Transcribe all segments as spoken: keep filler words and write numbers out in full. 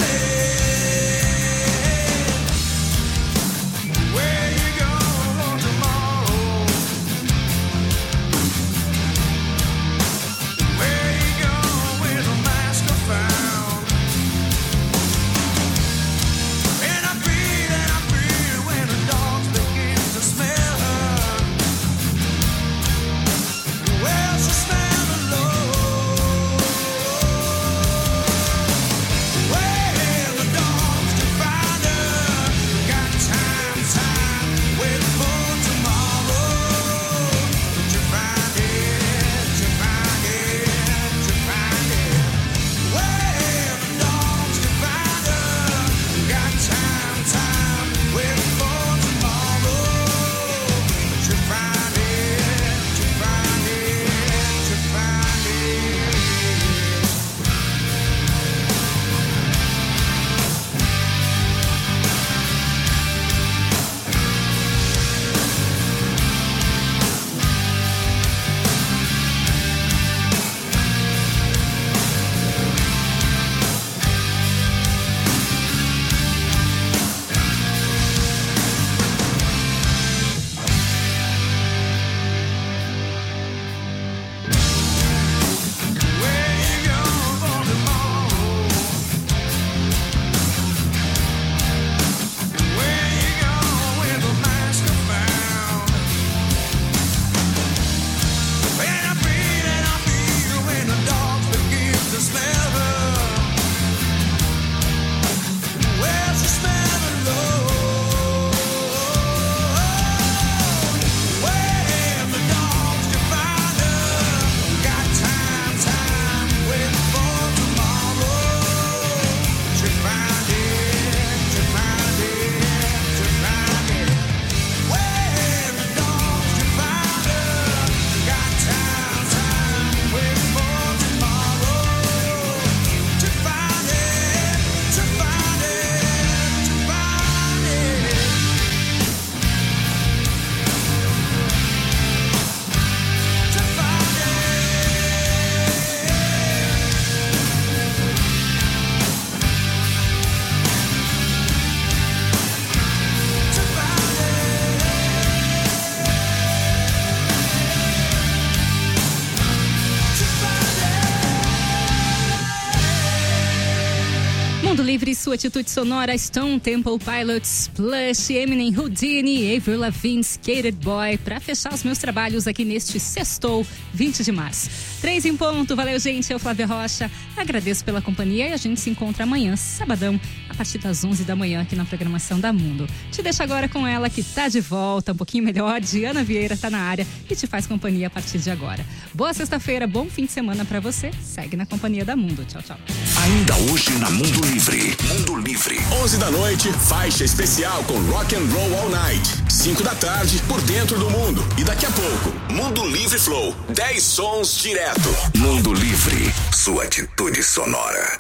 Mundo Livre, sua atitude sonora, Stone Temple Pilots, Plush, Eminem, Houdini, Avril Lavigne, Skated Boy, pra fechar os meus trabalhos aqui neste sextou, vinte de março. Três em ponto, valeu gente, eu Flávia Rocha, agradeço pela companhia e a gente se encontra amanhã, sabadão, a partir das onze da manhã aqui na programação da Mundo. Te deixo agora com ela que tá de volta, um pouquinho melhor, Diana Vieira tá na área e te faz companhia a partir de agora. Boa sexta-feira, bom fim de semana pra você, segue na companhia da Mundo, tchau, tchau. Ainda hoje na Mundo Livre, Mundo Livre, onze da noite, faixa especial com Rock and Roll All Night, cinco da tarde, por dentro do mundo. E daqui a pouco, Mundo Livre Flow, dez sons direto. Mundo Livre, sua atitude sonora.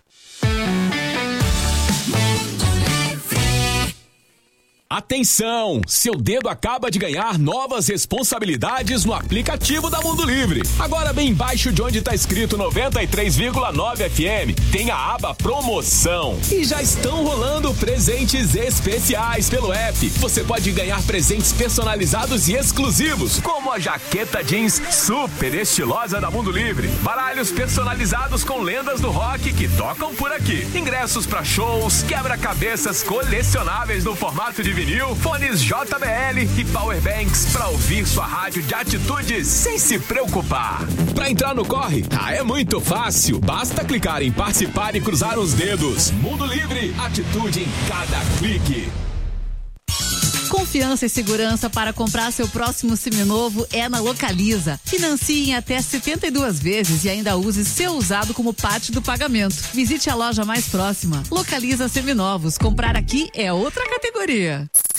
Atenção! Seu dedo acaba de ganhar novas responsabilidades no aplicativo da Mundo Livre. Agora bem embaixo de onde está escrito noventa e três vírgula nove F M, tem a aba Promoção. E já estão rolando presentes especiais pelo app. Você pode ganhar presentes personalizados e exclusivos, como a jaqueta jeans super estilosa da Mundo Livre, baralhos personalizados com lendas do rock que tocam por aqui, ingressos para shows, quebra-cabeças colecionáveis no formato de vinil, fones J B L e powerbanks para ouvir sua rádio de atitude sem se preocupar. Para entrar no corre, ah, é muito fácil. Basta clicar em participar e cruzar os dedos. Mundo Livre, atitude em cada clique. Confiança e segurança para comprar seu próximo seminovo é na Localiza. Financie em até setenta e duas vezes e ainda use seu usado como parte do pagamento. Visite a loja mais próxima. Localiza Seminovos. Comprar aqui é outra categoria.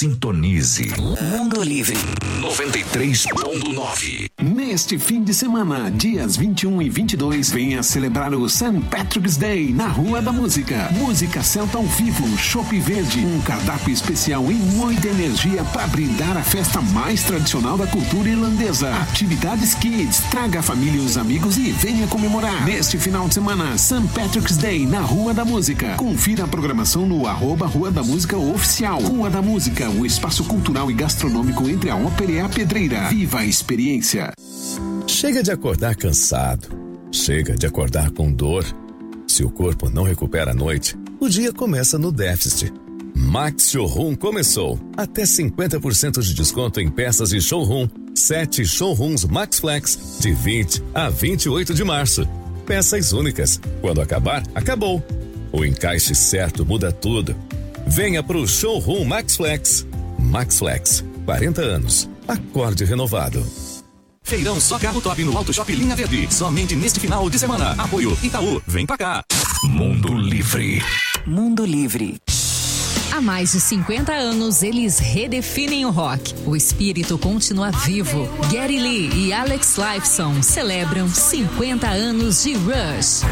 Sintonize. Mundo Livre noventa e três ponto nove. Neste fim de semana, dias vinte e um e vinte e dois, venha celebrar o Saint Patrick's Day na Rua da Música. Música celta ao vivo, chopp verde, um cardápio especial e muita energia para brindar a festa mais tradicional da cultura irlandesa. Atividades Kids, traga a família e os amigos e venha comemorar. Neste final de semana, Saint Patrick's Day na Rua da Música. Confira a programação no arroba Rua da Música Oficial. Rua da Música, o espaço cultural e gastronômico entre a ópera e a pedreira. Viva a experiência. Chega de acordar cansado. Chega de acordar com dor. Se o corpo não recupera à noite, o dia começa no déficit. Max Showroom começou. Até cinquenta por cento de desconto em peças de showroom. Sete showrooms Max Flex, de vinte a vinte e oito de março. Peças únicas. Quando acabar, acabou. O encaixe certo muda tudo. Venha pro Showroom Max Flex. Max Flex, quarenta anos. Acorde renovado. Feirão só carro top no Auto Shop Linha Verde. Somente neste final de semana. Apoio Itaú, vem pra cá. Mundo Livre. Mundo Livre. Há mais de cinquenta anos, eles redefinem o rock. O espírito continua vivo. Geddy Lee e Alex Lifeson celebram cinquenta anos de Rush.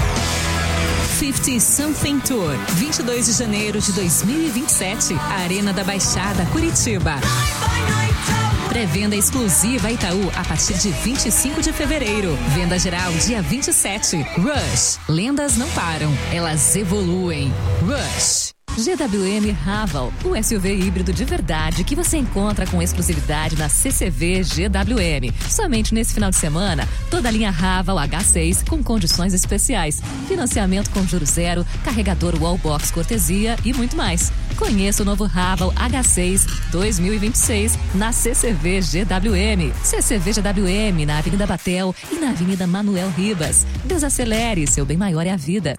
cinquenta Something Tour, vinte e dois de janeiro de dois mil e vinte e sete, Arena da Baixada, Curitiba. Pré-venda exclusiva Itaú a partir de vinte e cinco de fevereiro. Venda geral dia vinte e sete. Rush. Lendas não param, elas evoluem. Rush. G W M Haval, o S U V híbrido de verdade que você encontra com exclusividade na C C V G W M. Somente nesse final de semana, toda a linha Haval H seis com condições especiais. Financiamento com juros zero, carregador Wallbox cortesia e muito mais. Conheça o novo Haval H seis dois mil e vinte e seis na C C V G W M. C C V G W M na Avenida Batel e na Avenida Manuel Ribas. Desacelere, seu bem maior é a vida.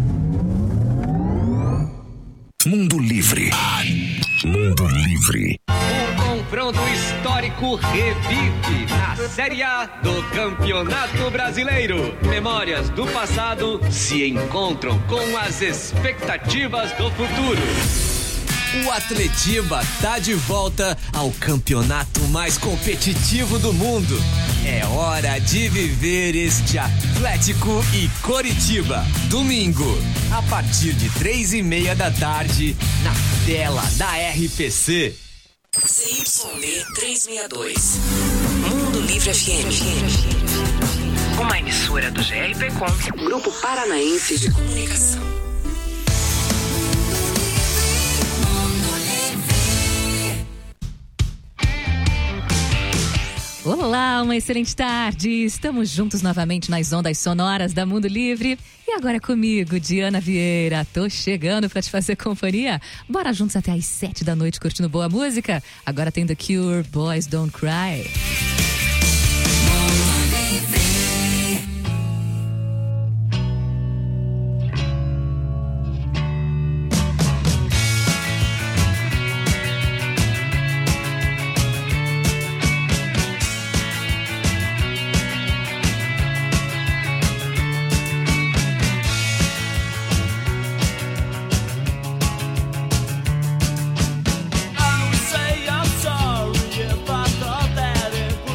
Mundo Livre. Mundo Livre. O confronto histórico revive na Série A do Campeonato Brasileiro. Memórias do passado se encontram com as expectativas do futuro. O Atletiba tá de volta ao campeonato mais competitivo do mundo. É hora de viver este Atlético e Coritiba. Domingo, a partir de três e meia da tarde, na tela da R P C. C Y D trezentos e sessenta e dois. Mundo Livre F M. Uma emissora do G R P Com, Grupo Paranaense de Comunicação. Olá, uma excelente tarde. Estamos juntos novamente nas ondas sonoras da Mundo Livre. E agora comigo, Diana Vieira. Tô chegando pra te fazer companhia. Bora juntos até às sete da noite curtindo boa música? Agora tem The Cure, Boys Don't Cry. Say I'm sorry if I thought that it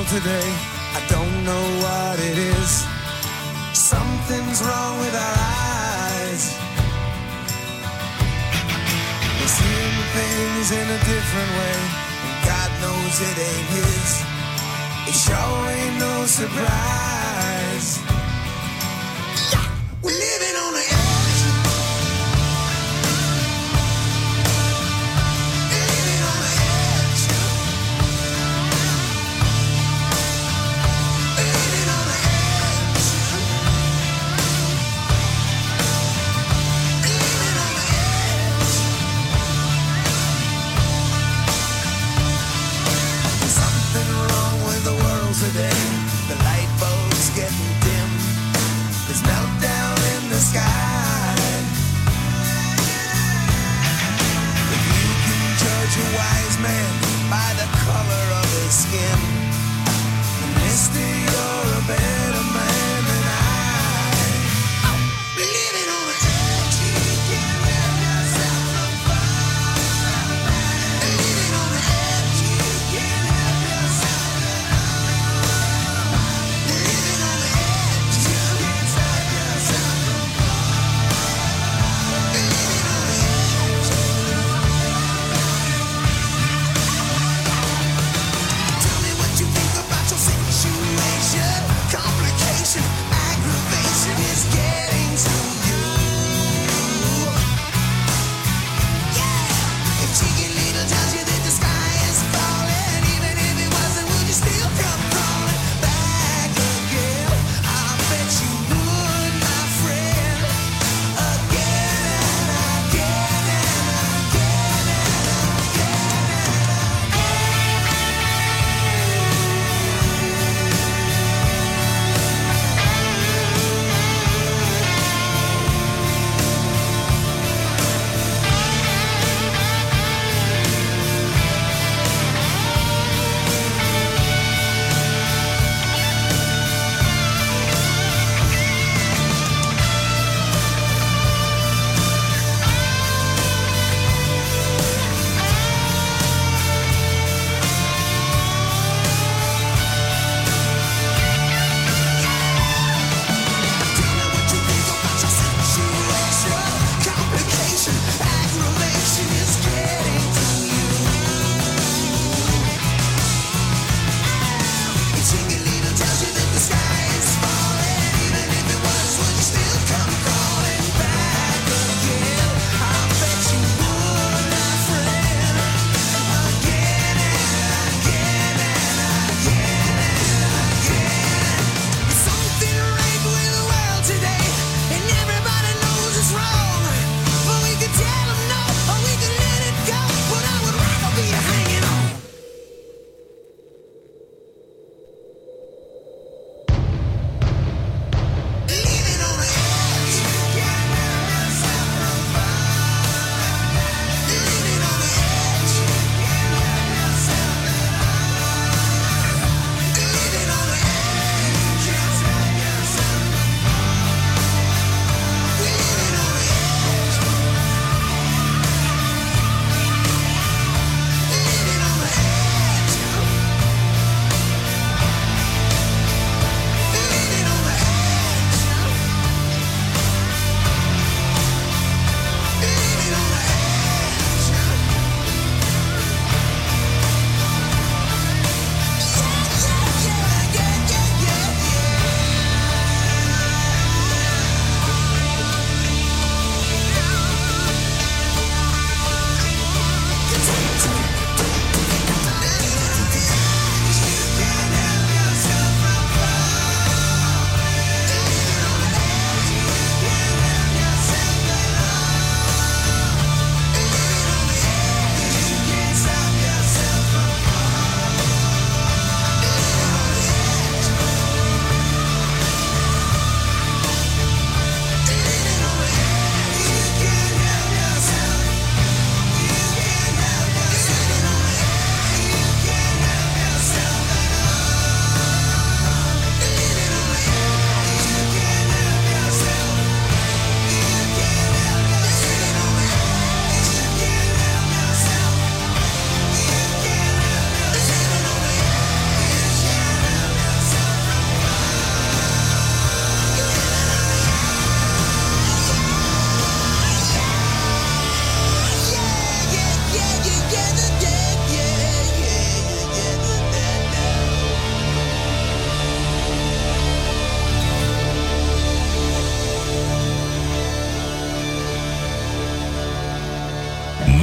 world today, I don't know what it is. Something's wrong with our eyes. We're seeing things in a different way, and God knows it ain't his. It sure ain't no surprise. Yeah. We're living on the edge. Living on the edge. Living on the edge. Living on the edge. There's something wrong with the world today. The light bulb's getting dim. There's meltdown in the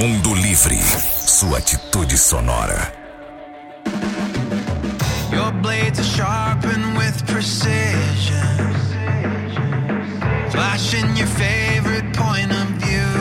Mundo Livre, sua atitude sonora. Your blades are sharpened with precision, flashing your favorite point of view.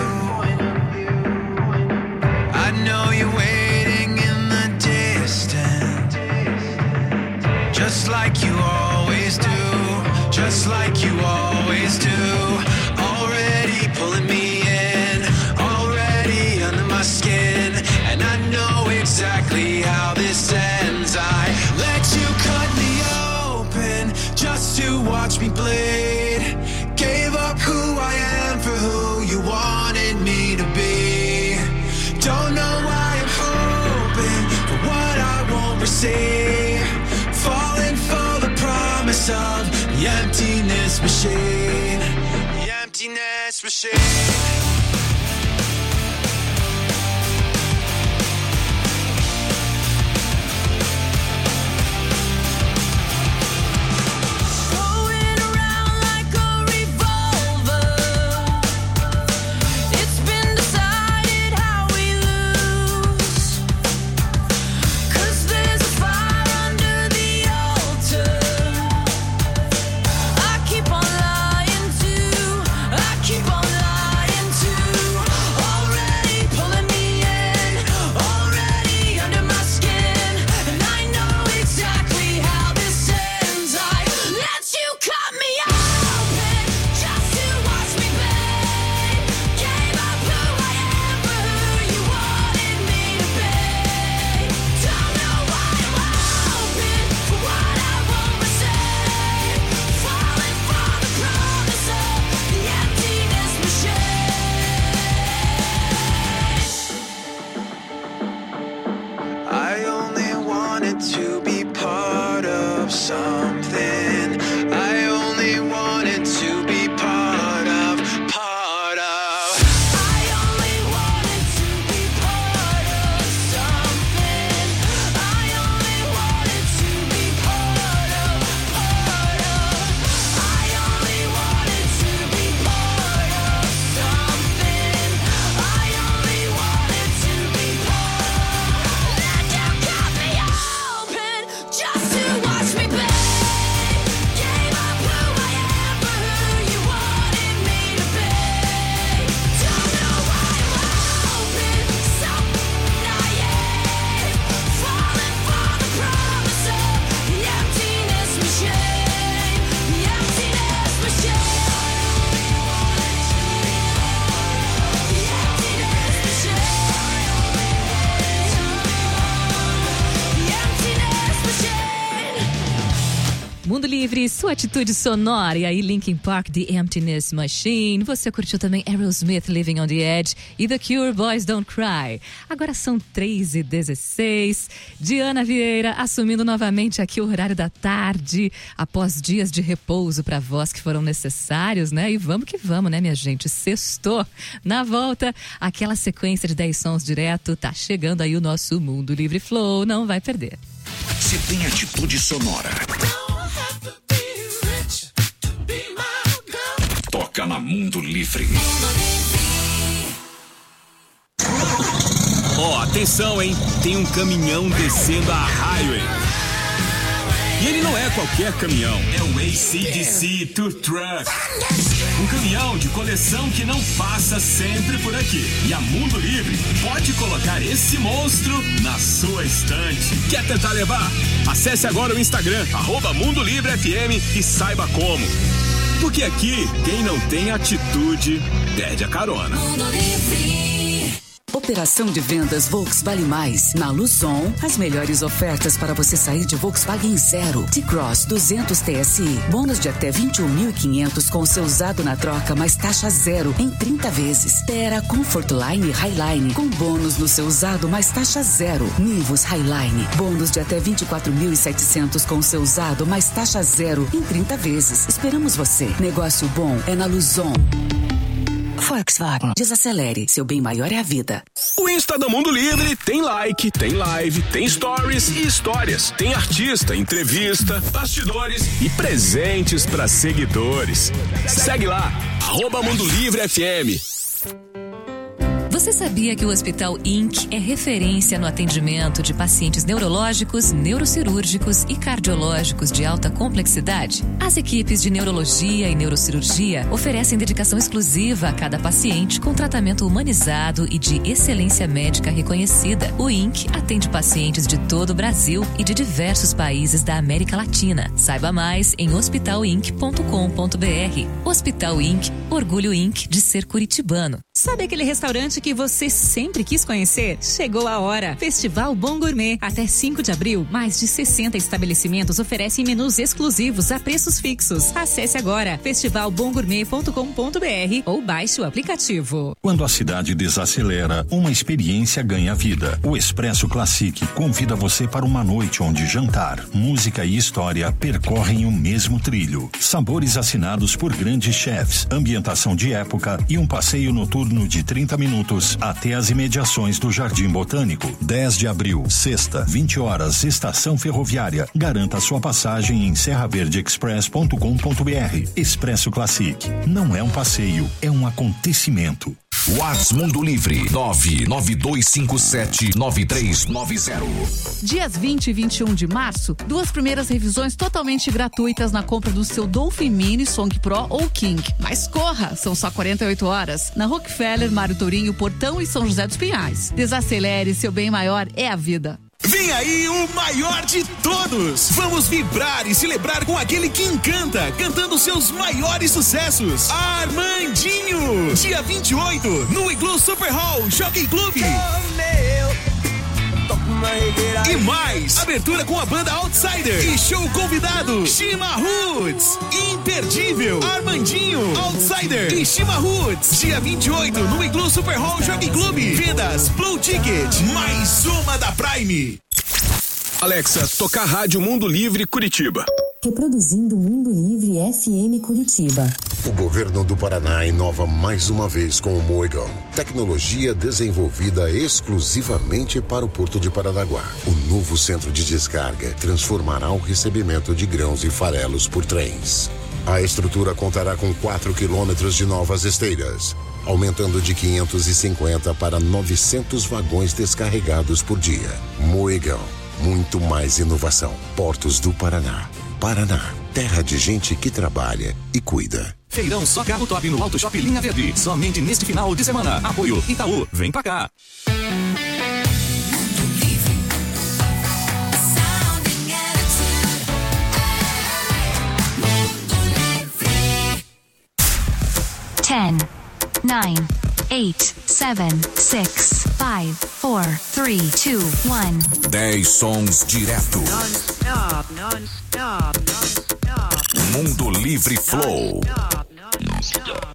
I know you're waiting in the distance, just like you always do, just like you always do. Already pulling me in, already under my skin, and I know exactly how this ends. I let you cut me open just to watch me bleed. Gave up who I am for who you wanted me to be. Don't know why I'm hoping for what I won't receive. Falling for the promise of the emptiness machine. The emptiness machine. Mundo Livre, sua atitude sonora. E aí, Linkin Park, The Emptiness Machine. Você curtiu também Aerosmith, Living on the Edge, e The Cure, Boys Don't Cry. Agora são três e dezesseis. Diana Vieira assumindo novamente aqui o horário da tarde, após dias de repouso para voz que foram necessários, né? E vamos que vamos, né, minha gente? Sextou. Na volta, aquela sequência de dez sons direto. Tá chegando aí o nosso Mundo Livre Flow. Não vai perder. Se tem atitude sonora, toca na Mundo Livre. Ó, oh, atenção, hein? Tem um caminhão descendo a highway. E ele não é qualquer caminhão, é o A C D C Tour Truck. Um caminhão de coleção que não passa sempre por aqui. E a Mundo Livre pode colocar esse monstro na sua estante. Quer tentar levar? Acesse agora o Instagram, arroba Mundo Livre F M, e saiba como. Porque aqui, quem não tem atitude, perde a carona. Mundo Livre. Operação de vendas Volks Vale Mais. Na Luzon, as melhores ofertas para você sair de Volkswagen Zero. T-Cross duzentos T S I. Bônus de até vinte e um mil e quinhentos com seu usado na troca, mais taxa zero em trinta vezes. Terra Comfortline Highline com bônus no seu usado, mais taxa zero. Nivus Highline. Bônus de até vinte e quatro mil e setecentos com seu usado, mais taxa zero em trinta vezes. Esperamos você. Negócio bom é na Luzon. Volkswagen. Desacelere. Seu bem maior é a vida. O Insta do Mundo Livre tem like, tem live, tem stories e histórias. Tem artista, entrevista, bastidores e presentes para seguidores. Segue lá, arroba Mundo Livre F M. Você sabia que o Hospital Inc é referência no atendimento de pacientes neurológicos, neurocirúrgicos e cardiológicos de alta complexidade? As equipes de neurologia e neurocirurgia oferecem dedicação exclusiva a cada paciente com tratamento humanizado e de excelência médica reconhecida. O Inc atende pacientes de todo o Brasil e de diversos países da América Latina. Saiba mais em hospital inc ponto com ponto br. Hospital Inc, orgulho Inc de ser curitibano. Sabe aquele restaurante que você sempre quis conhecer? Chegou a hora. Festival Bom Gourmet. Até cinco de abril, mais de sessenta estabelecimentos oferecem menus exclusivos a preços fixos. Acesse agora festival bom gourmet ponto com ponto br ou baixe o aplicativo. Quando a cidade desacelera, uma experiência ganha vida. O Expresso Classic convida você para uma noite onde jantar, música e história percorrem o mesmo trilho. Sabores assinados por grandes chefs, ambientação de época e um passeio noturno de trinta minutos até as imediações do Jardim Botânico. dez de abril, sexta, vinte horas, Estação Ferroviária. Garanta sua passagem em serra verde express ponto com ponto br. Expresso Classic. Não é um passeio, é um acontecimento. WhatsApp Mundo Livre nove nove dois cinco sete nove três nove zero. Dias vinte e vinte e um de março, duas primeiras revisões totalmente gratuitas na compra do seu Dolphin Mini, Song Pro ou King. Mas corra, são só quarenta e oito horas. Na Rockefeller, Mário Tourinho, Portão e São José dos Pinhais. Desacelere, seu bem maior é a vida. Vem aí o maior de todos! Vamos vibrar e celebrar com aquele que encanta, cantando seus maiores sucessos. Armandinho! Dia vinte e oito, no Igloo Super Hall Jockey Club. E mais, abertura com a banda Outsider e show convidado Shima Roots. Imperdível, Armandinho, Outsider e Shima Roots. Dia vinte e oito, no Igloo Super Hall Jockey Club. Vendas Blue Ticket, mais uma da Prime. Alexa, tocar Rádio Mundo Livre Curitiba. Reproduzindo Mundo Livre F M Curitiba. O governo do Paraná inova mais uma vez com o Moegão. Tecnologia desenvolvida exclusivamente para o Porto de Paranaguá. O novo centro de descarga transformará o recebimento de grãos e farelos por trens. A estrutura contará com quatro quilômetros de novas esteiras, aumentando de quinhentos e cinquenta para novecentos vagões descarregados por dia. Moegão, muito mais inovação. Portos do Paraná. Paraná, terra de gente que trabalha e cuida. Feirão Só Carro Top no Auto Shop Linha Verde. Somente neste final de semana. Apoio Itaú. Vem pra cá. ten, nine, eight, seven, six, five, four, three, two, one. dez sons direto. Non-stop, non-stop, non-stop. Mundo Livre Flow. Non-stop.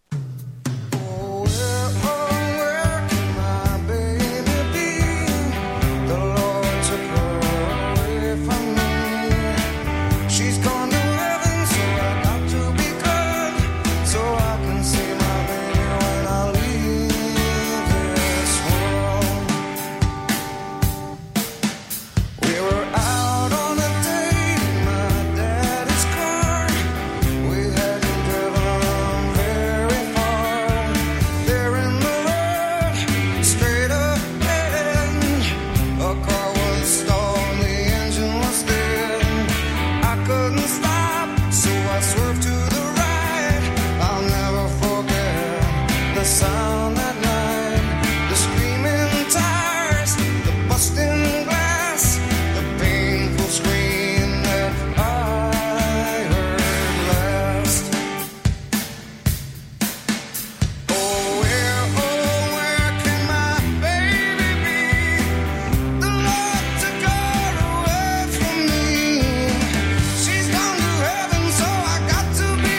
She's gone to heaven, so I got to be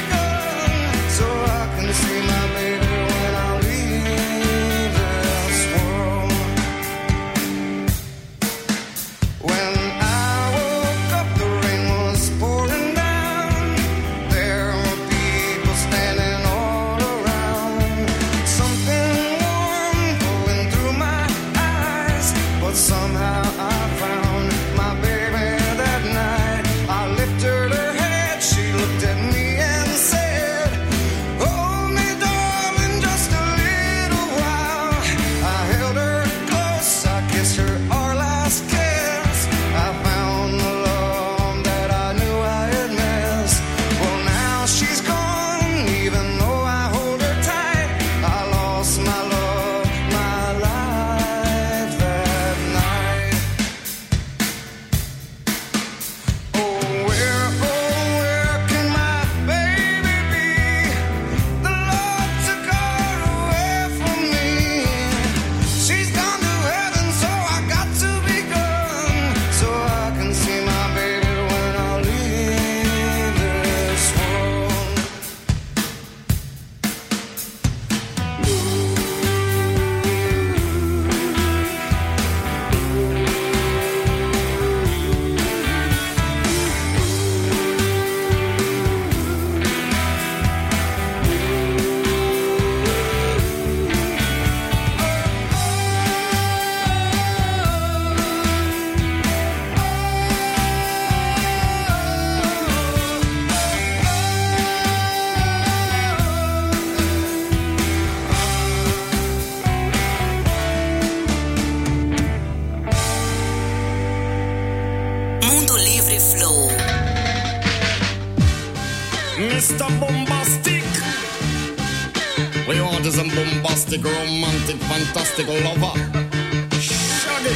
bombastic. We want is a bombastic, romantic, fantastic lover. Shaggy.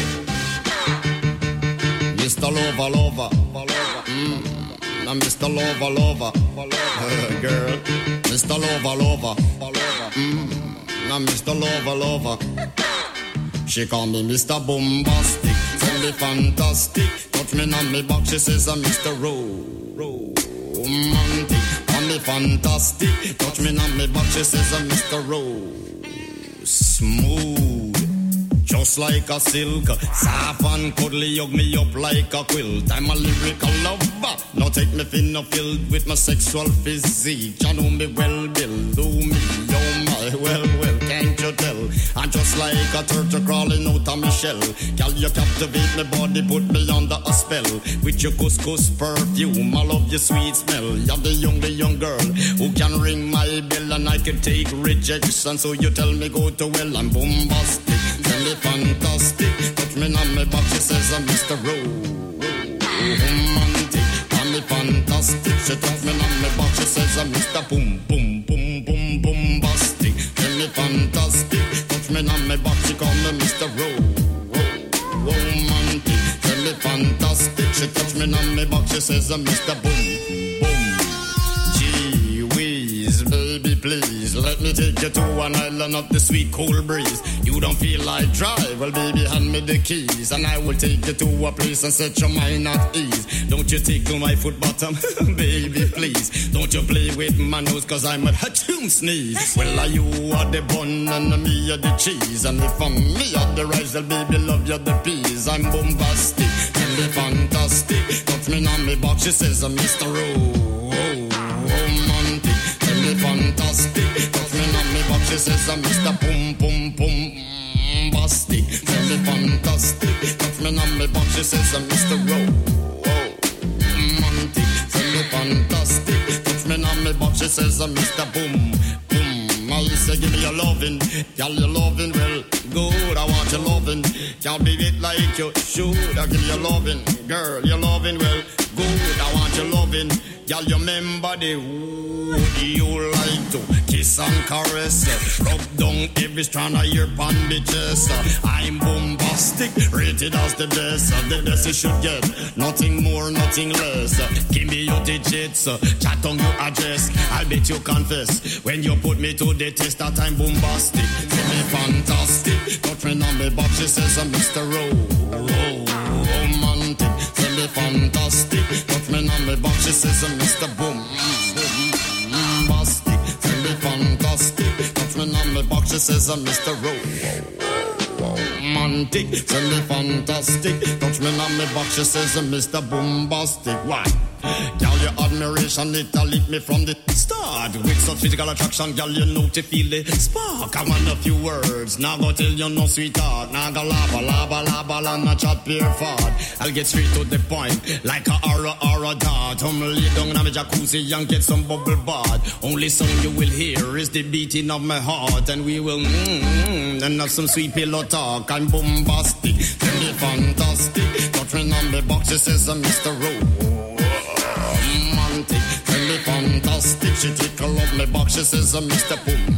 Mister Lover, lover. Mm. Now Mister Lover, lover. Girl. Mister Lover, lover. Mm. Now Mister Lover, lover. She call me Mister Bombastic. Tell me fantastic. Touch me on me back. She says I'm Mister Romantic. Call me fantastic. Touch me on me back. She says I'm Mister Rose. Smooth. Just like a silk, soft and cuddly, hug me up like a quilt. I'm a lyrical lover. Now take me thin or filled with my sexual physique. You know me well, Bill. Do me, oh my, well, well, can't you tell? I'm just like a turtle crawling out of my shell. Girl, you captivate my body, put me under a spell. With your couscous perfume, I love your sweet smell. You're the young, the young girl who can ring my bell and I can take rejection. So you tell me go to well, I'm bombastic. Tell me fantastic. Touch me on my back, she says I'm Mister Romantic. Tell me fantastic. She touch me on my back, she says I'm Mister Boom, boom, boom, boom, bombastic. Tell me fantastic. Touch me on my back, she call me Mister Romantic. Tell me fantastic. She touch me on my back, she says I'm Mister Boom, boom. Gee whiz, baby, please let me take you to an island of the sweet cool breeze. You don't feel like drive? Well, baby, hand me the keys and I will take you to a place and set your mind at ease. Don't you tickle my foot bottom, baby, please. Don't you play with my nose, cause I'm a ha-choom sneeze. Well, are you are the bun and me are the cheese. And if I'm me are the rice, well, baby, love you the peas. I'm bombastic, tell me fantastic. Touch me on me back, she says I'm Mister Romantic. Tell me fantastic. Touch me on me back, she says I'm Mister Pum Pum Pum Bastic. Tell me fantastic. Touch me on me back, she says I'm Mister Romantic. Tell me fantastic. Touch me on me back, she says I'm Mister Boom Boom. I say give me your lovin', girl, your lovin' well good. I want your lovin', can't be it like you should. I give you your lovin', girl, your lovin' well good. I want your lovin', girl, you remember the would you like to kiss and caress, rub down every strand of your bandages. I'm bombastic, rated as the best. The best you should get, nothing more, nothing less. Give me your digits, chat on your address. I bet you confess when you put me to the test that I'm bombastic. Tell me fantastic, touch me on me back, she says I'm Mister Romantic. Tell me fantastic, touch me on me back, she says I'm Mister Boom. Bombastic, tell me fantastic, touch me on me back, she says I'm Mister Romantic. Tell me fantastic, touch me on me back, she says I'm Mister Bombastic. Why? Girl, your admiration, it a lit me from the start. With such physical attraction, girl, you know to feel the spark. I want a few words, now go tell you no sweetheart. Now go lava, lava, lava, and not chat pure fart. I'll get straight to the point, like a aura, aura dart. I'm lay down in my jacuzzi and get some bubble bath. Only song you will hear is the beating of my heart. And we will mmm, and have some sweet pillow talk. I'm bombastic, tell me fantastic. Touch me on the box, she says I'm Mister Romantic. Tell me fantastic. She tickle up my back, she says I'm Mister Boom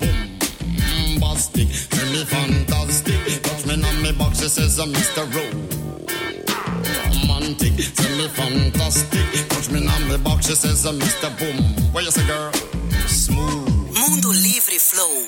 Bombastic. Tell me fantastic. Touch me on my back, she says I'm Mister Romantic. Tell me fantastic. Touch me on my back, she says I'm Mister Boom. What you say, girl? Smooth. Mundo Livre Flow.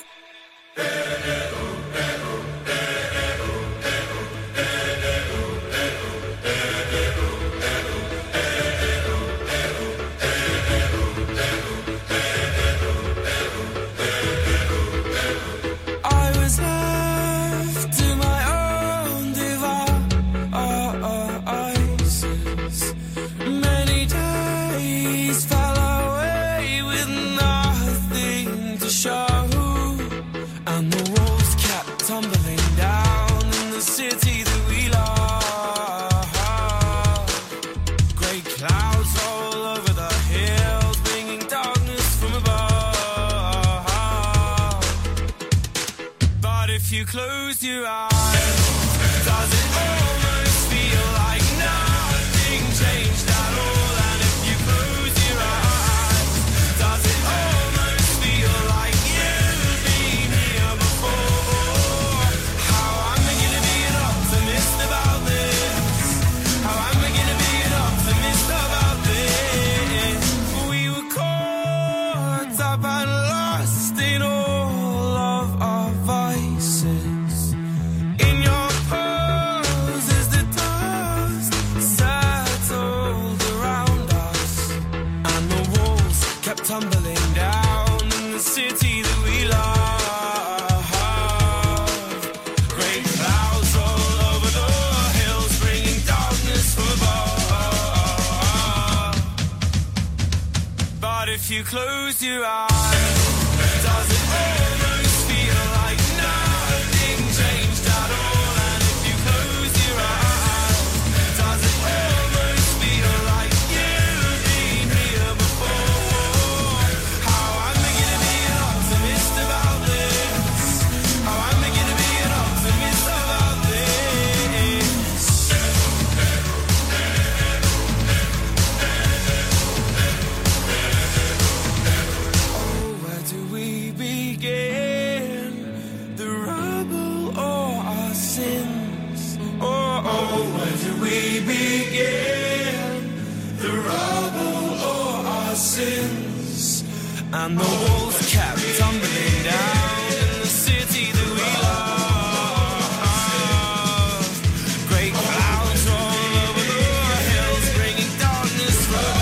Close your eyes. Does it almost feel like nothing changed at all? And if you close your eyes, does it up and lost in all of our vices. In your pose as the dust settled around us, and the walls kept tumbling down in the city that we love. Great clouds all over the hills, bringing darkness from above. But if you close your eyes, does it almost feel like nothing changed at all? And if you close your eyes, does it almost feel like you've been here before? How I'm beginning to be an optimist about this. How I'm beginning to be an optimist about this. Oh, where do we begin? The rubble or our sins? Oh, oh, where do we begin? The rubble or our sins? And the walls kept tumbling down in the city that we love. Great clouds all over the hills, bringing darkness from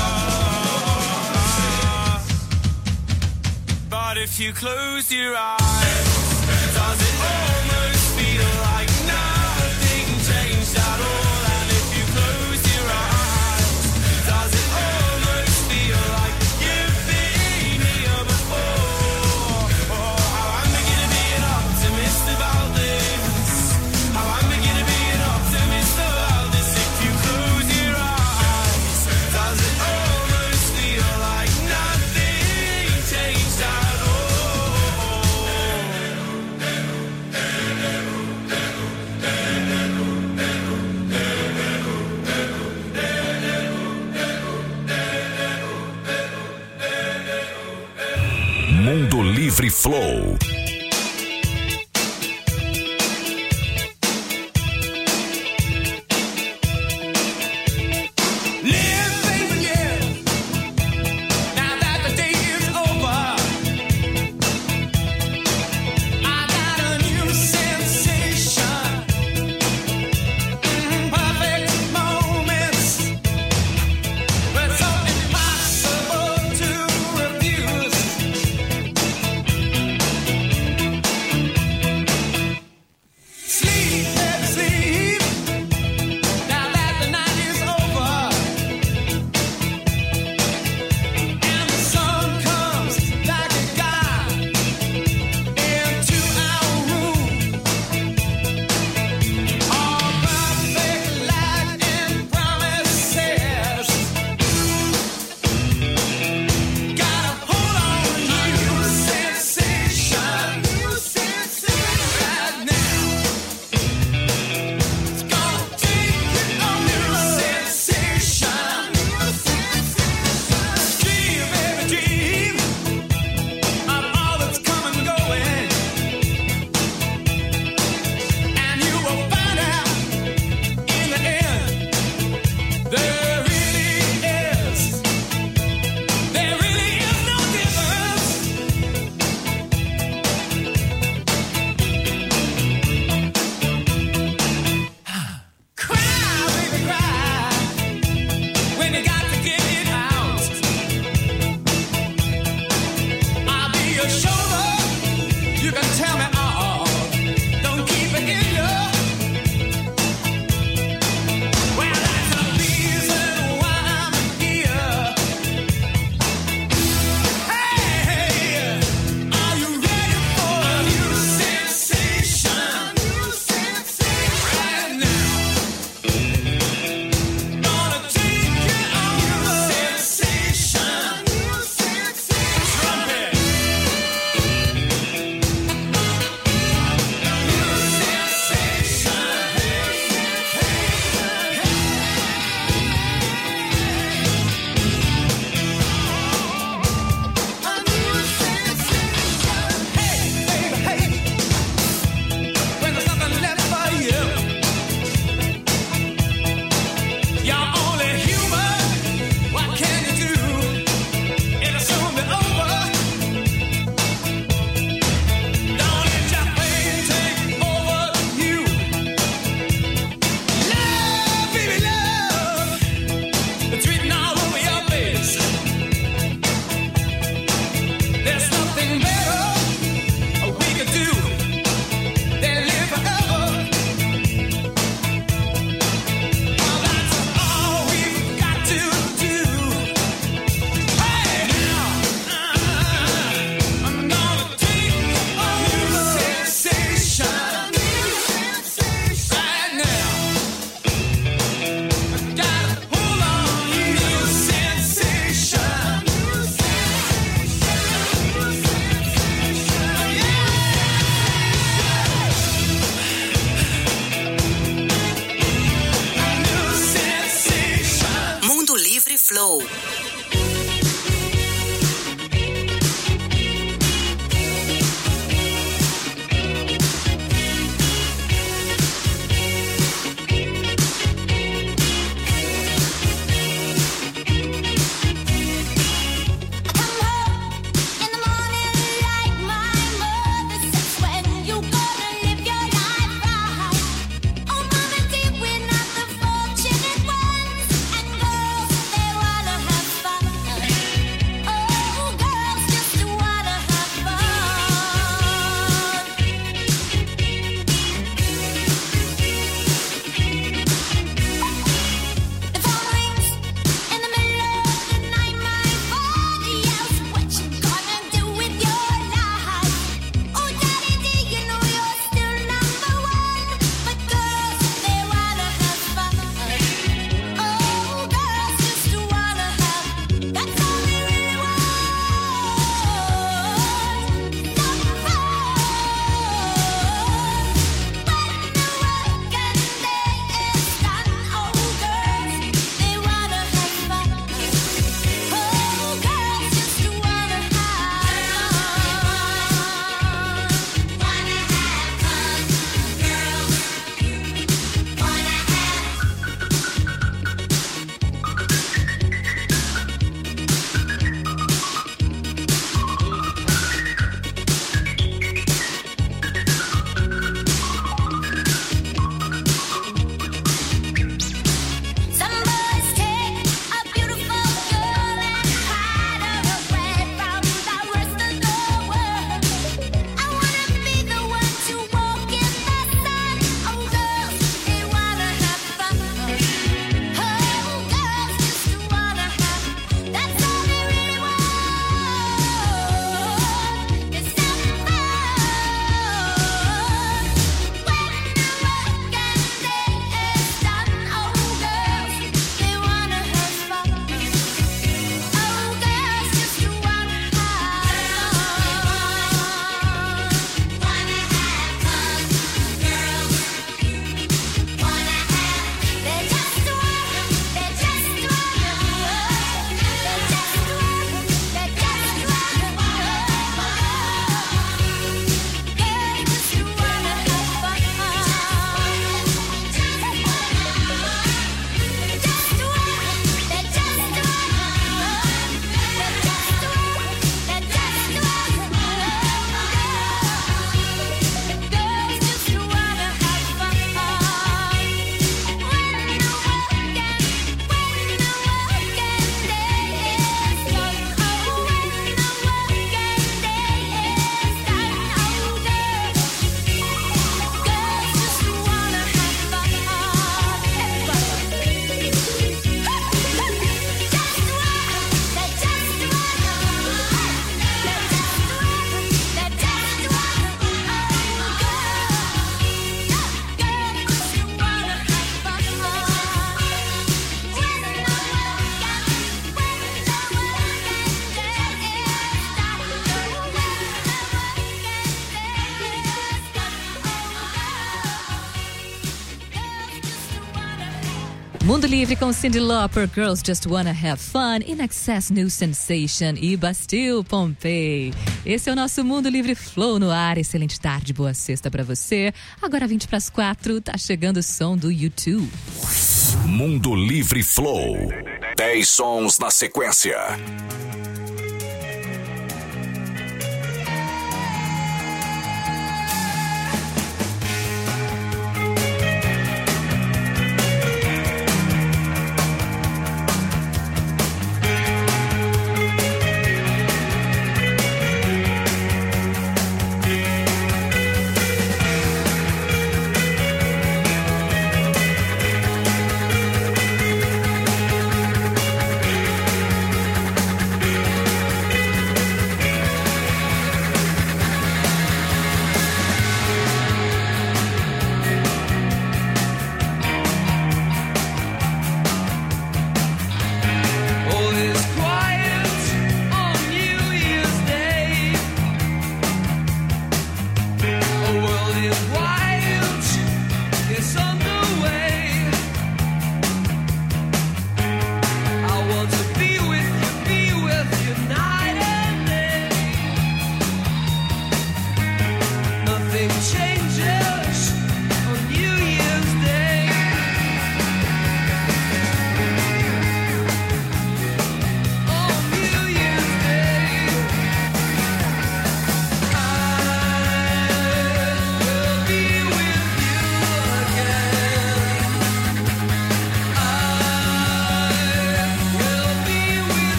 above. But if you close your eyes, does it almost feel like nothing changed at all? And if you close your eyes, does it almost feel like you've been here before? Oh, how I'm beginning to be an optimist about this. How I'm beginning to be an optimist about this. If you close your eyes, does it almost feel like nothing changed at all? Mundo Livre Flow. Live, baby, live. Now that the day is over, I got a new sensation. Mm, perfect moments, but so impossible to refuse. Sleep, baby, sleep. Now that the night is over, and the sun comes like a god into our room. All perfect light and promises. Gotta hold on to new sensation, new sensation right now. It's gonna take you on new sensation, new sensation. Dream, baby, dream of all that's come and going, and you will find out in the end there really is, there really is no difference. Cry, baby, cry when you got to get it out. I'll be your shoulder. You can tell me all. Don't keep it in you. Well, that's the reason why I'm here. Hey, are you ready for a new sensation? New sensation right now. Gonna take you on new sensation, new sensation. Trumpet. Mundo Livre com Cyndi Lauper, Girls Just Wanna Have Fun, In Excess, New Sensation e Bastille, Pompeii. Esse é o nosso Mundo Livre Flow no ar. Excelente tarde, boa sexta pra você. Agora vinte para as quatro, tá chegando o som do YouTube. Mundo Livre Flow. dez sons na sequência. Thank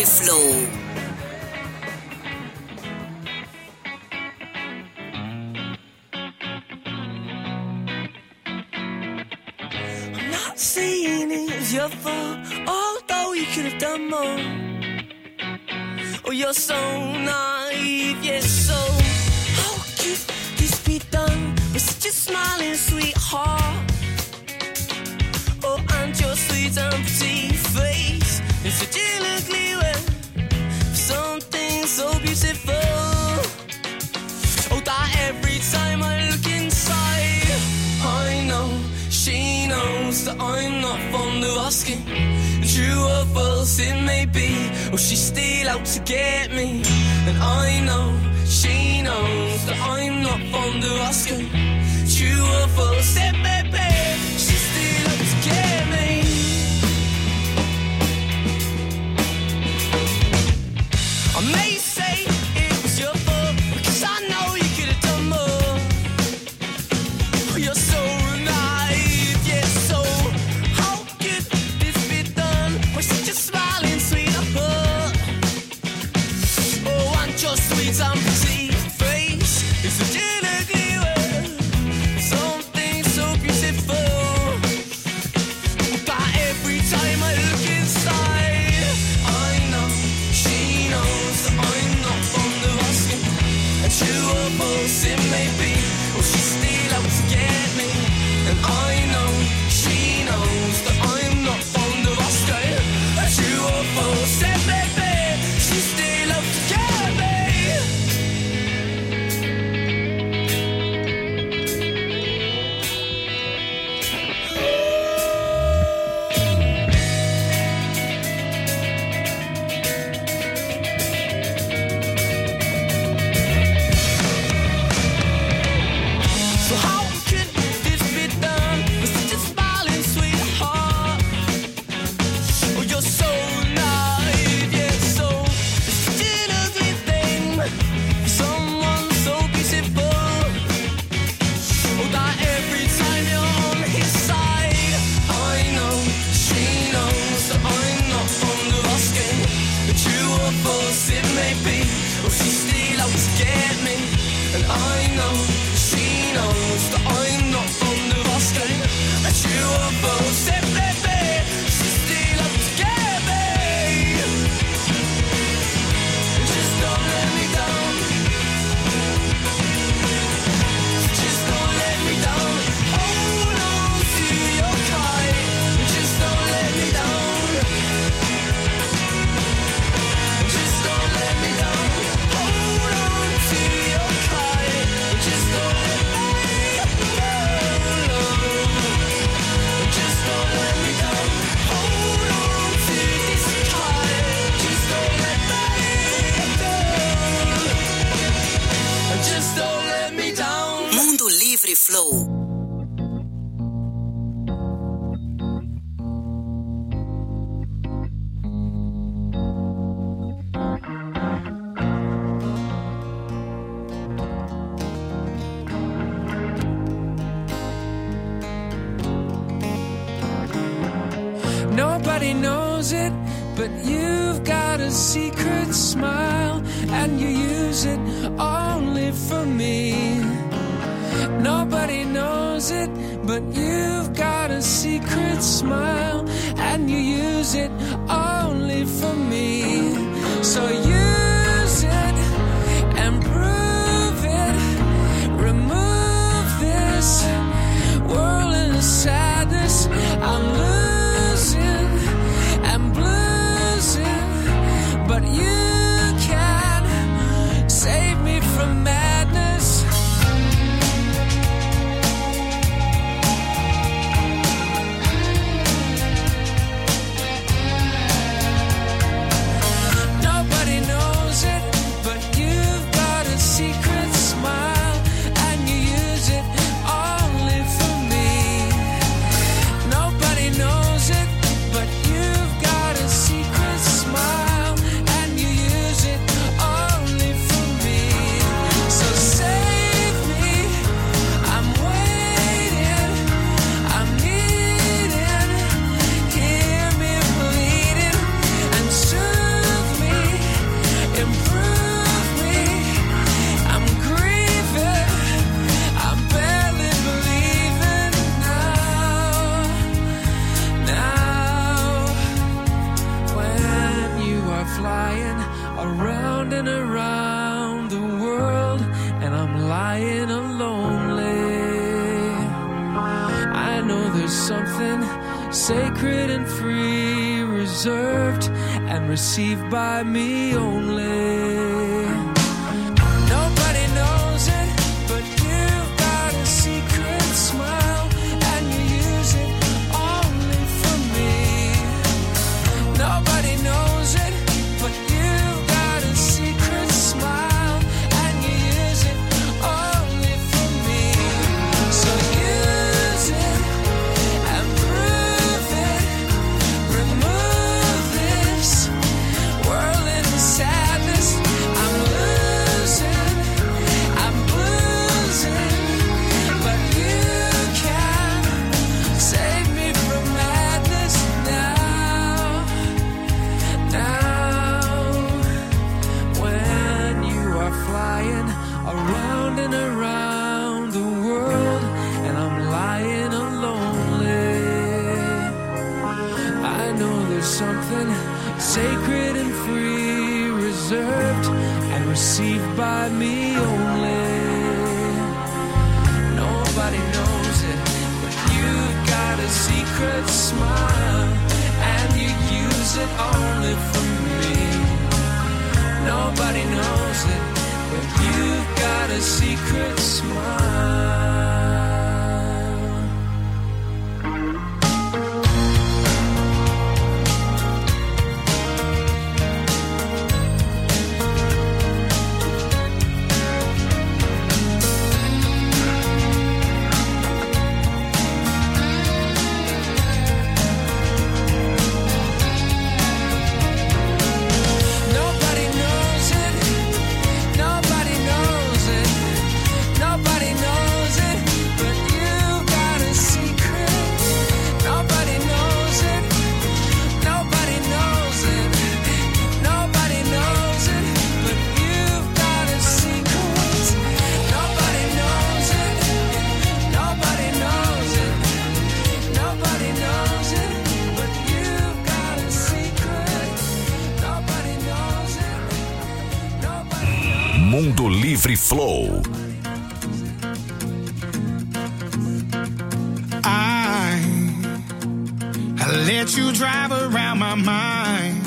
Flow. I'm not saying it's your fault, although you could have done more. Oh, you're so naive, yes, so how could this be done with such a smiling sweetheart? Oh, and your sweet and pretty face is such an ugly way for something so beautiful. Oh, that every time I look inside, I know she knows that I'm not fond of asking. True or false it may be, or she's still out to get me. And I know she knows that I'm not fond of asking. True or false it may be, she's still out to get me. I may say it was your fault, because I know you could have done more. Oh, you're so naive, yes, so how could this be done with such a smiling sweetheart? Oh, and your sweet and pretty face is such an ugly way, something so beautiful. But every time I look inside, I know she knows that I'm not fond of asking. And true or false it may be, or she's still out to get me. And I know she knows that I'm not fond of asking. And true or false it may be, she's still out to get me. So how could this be done with such a smiling sweetheart? Oh, you're so naive, yeah, so it's such an ugly thing for someone so beautiful. Oh, that every time you're on his side, I know she knows that I'm not fond of asking. But true or false it may be, or she's still out to get me. And I know she knows that I'm not fond of asking. And true or false it may be, she's still out to get me. Just don't let me down. Just don't let me down. Hold on to your kite. Just don't let me down. Just don't let me down. Hold on to your kite. Just don't let me down. Just don't let me down. Hold on to this kite. Just don't let me down. Just don't let me down. Mundo Livre Flow. Nobody knows it, but you've got a secret smile, and you use it only for me. Nobody knows it, but you've got a secret smile, and you use it only for me. So use it and prove it. Remove this whirling of sadness. I'm losing and bluesing, but you can save me from madness. Nobody knows there's something sacred and free, reserved and received by me only. Nobody knows it, but you've got a secret smile, and you use it only for me. Nobody knows it, but you've got a secret smile, and you use it only for me. So use it and prove it. Remove this whirling sadness. I'm losing, I'm losing, but you can save me from madness now. Now, when you are flying around and around the world, and I'm lying lonely, I know there's something sacred and free, reserved and received by me only. Nobody knows it, but you've got a secret smile, and you use it only for me. Nobody knows it, but you've got a secret smile. Nobody knows it, nobody knows it, nobody knows it, but you've got a secret. Nobody knows it, nobody knows it, nobody knows it, but you've got a secret. Nobody knows it, nobody knows it, nobody knows it, but you've got a secret. Nobody knows it, nobody. Mundo Livre Flow. I, I let you drive around my mind.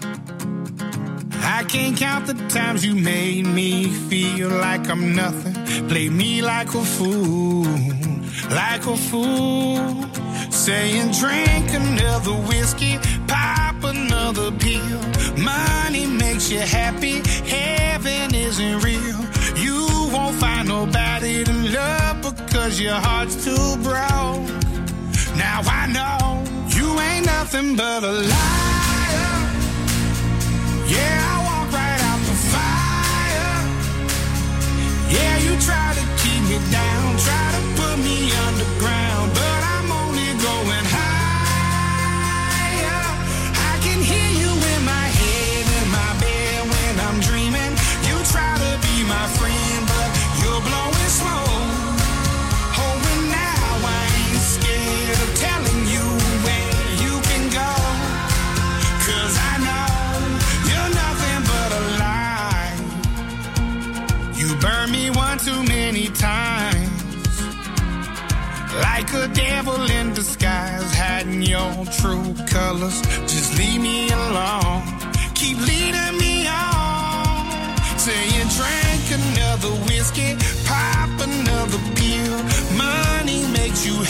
I can't count the times you made me feel like I'm nothing. Play me like a fool, like a fool. Saying drink another whiskey, pop another pill. Money makes you happy, heaven isn't real. You won't find nobody to love because your heart's too broke. Now I know you ain't nothing but a liar. Yeah, I walk right out the fire. Yeah, you try to keep me down, try to put me underground, but I'm only going higher. I can hear you in my head, in my bed when I'm dreaming. You try to be my friend, but you're blowing smoke. Oh, and now I ain't scared of telling you where you can go, 'cause I know you're nothing but a lie. You burned me one too many times, like a devil in disguise, hiding your true colors. Just leave me alone, keep leading me on. Saying drink another whiskey, pop another pill. Money makes you